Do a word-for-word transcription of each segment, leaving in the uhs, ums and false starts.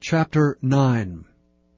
Chapter nine.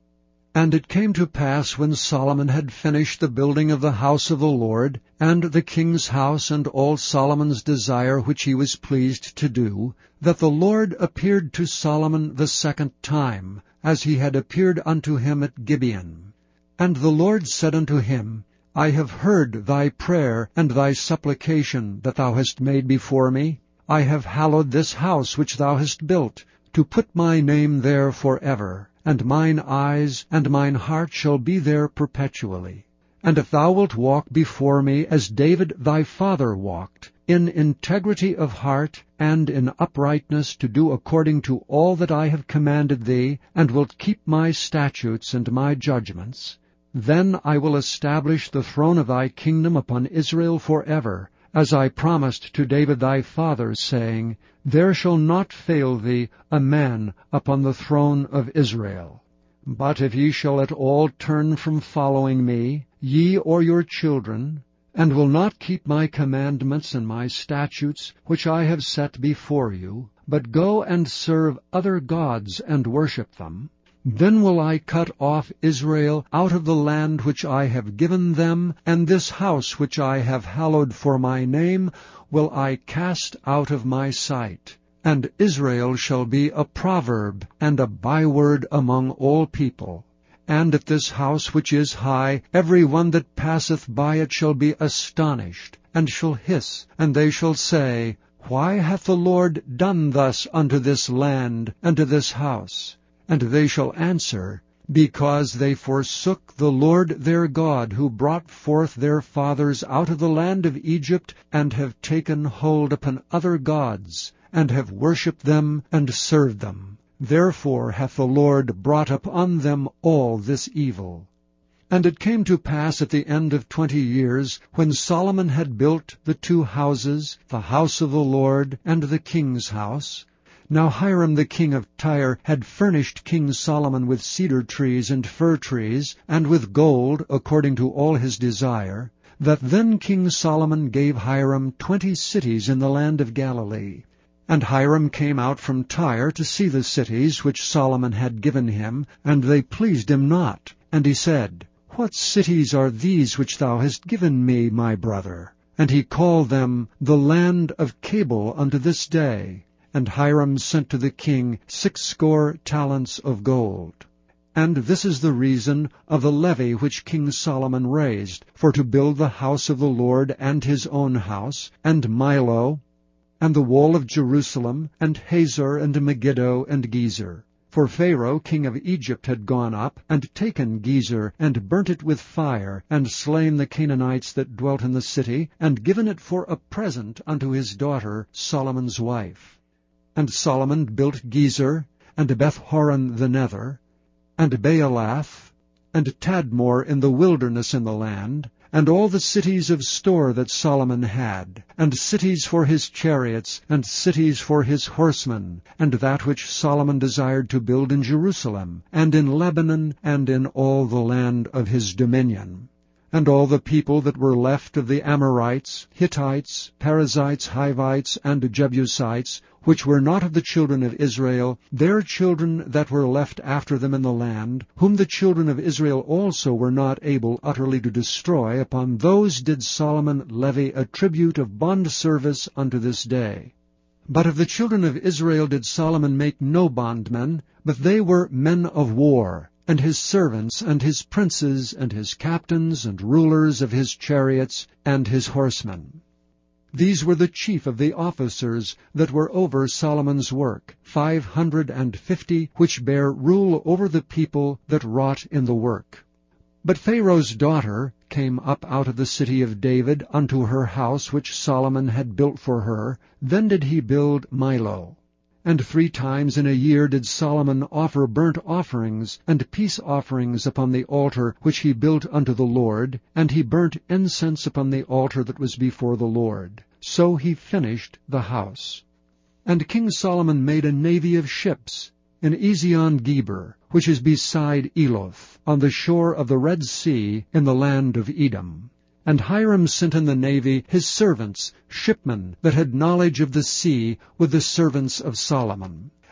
And it came to pass, when Solomon had finished the building of the house of the Lord, and the king's house, and all Solomon's desire which he was pleased to do, that the Lord appeared to Solomon the second time, as he had appeared unto him at Gibeon. And the Lord said unto him, I have heard thy prayer and thy supplication that thou hast made before me. I have hallowed this house which thou hast built, to put my name there for ever, and mine eyes and mine heart shall be there perpetually. And if thou wilt walk before me as David thy father walked, in integrity of heart and in uprightness, to do according to all that I have commanded thee, and wilt keep my statutes and my judgments, then I will establish the throne of thy kingdom upon Israel forever, as I promised to David thy father, saying, There shall not fail thee a man upon the throne of Israel. But if ye shall at all turn from following me, ye or your children, and will not keep my commandments and my statutes which I have set before you, but go and serve other gods and worship them, then will I cut off Israel out of the land which I have given them, and this house which I have hallowed for my name will I cast out of my sight. And Israel shall be a proverb and a byword among all people. And at this house which is high, every one that passeth by it shall be astonished, and shall hiss, and they shall say, Why hath the Lord done thus unto this land and to this house? And they shall answer, Because they forsook the Lord their God, who brought forth their fathers out of the land of Egypt, and have taken hold upon other gods, and have worshipped them and served them. Therefore hath the Lord brought upon them all this evil. And it came to pass at the end of twenty years, when Solomon had built the two houses, the house of the Lord and the king's house. Now Hiram the king of Tyre had furnished King Solomon with cedar trees and fir trees, and with gold, according to all his desire, that then King Solomon gave Hiram twenty cities in the land of Galilee. And Hiram came out from Tyre to see the cities which Solomon had given him, and they pleased him not. And he said, What cities are these which thou hast given me, my brother? And he called them the land of Cabul unto this day. And Hiram sent to the king sixscore talents of gold. And this is the reason of the levy which King Solomon raised, for to build the house of the Lord and his own house, and Millo, and the wall of Jerusalem, and Hazor, and Megiddo, and Gezer. For Pharaoh king of Egypt had gone up, and taken Gezer, and burnt it with fire, and slain the Canaanites that dwelt in the city, and given it for a present unto his daughter Solomon's wife. And Solomon built Gezer, and Beth-horon the nether, and Baalath, and Tadmor in the wilderness in the land, and all the cities of store that Solomon had, and cities for his chariots, and cities for his horsemen, and that which Solomon desired to build in Jerusalem, and in Lebanon, and in all the land of his dominion. And all the people that were left of the Amorites, Hittites, Perizzites, Hivites, and Jebusites, which were not of the children of Israel, their children that were left after them in the land, whom the children of Israel also were not able utterly to destroy, upon those did Solomon levy a tribute of bondservice unto this day. But of the children of Israel did Solomon make no bondmen, but they were men of war, and his servants, and his princes, and his captains, and rulers of his chariots, and his horsemen. These were the chief of the officers that were over Solomon's work, five hundred and fifty, which bare rule over the people that wrought in the work. But Pharaoh's daughter came up out of the city of David unto her house which Solomon had built for her. Then did he build Millo. And three times in a year did Solomon offer burnt offerings and peace offerings upon the altar which he built unto the Lord, and he burnt incense upon the altar that was before the Lord. So he finished the house. And King Solomon made a navy of ships in Ezion-Geber, which is beside Eloth, on the shore of the Red Sea, in the land of Edom. And Hiram sent in the navy his servants, shipmen, that had knowledge of the sea, with the servants of Solomon.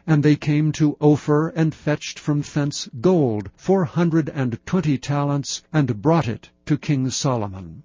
And they came to Ophir, and fetched from thence gold four hundred and twenty talents, and brought it to King Solomon.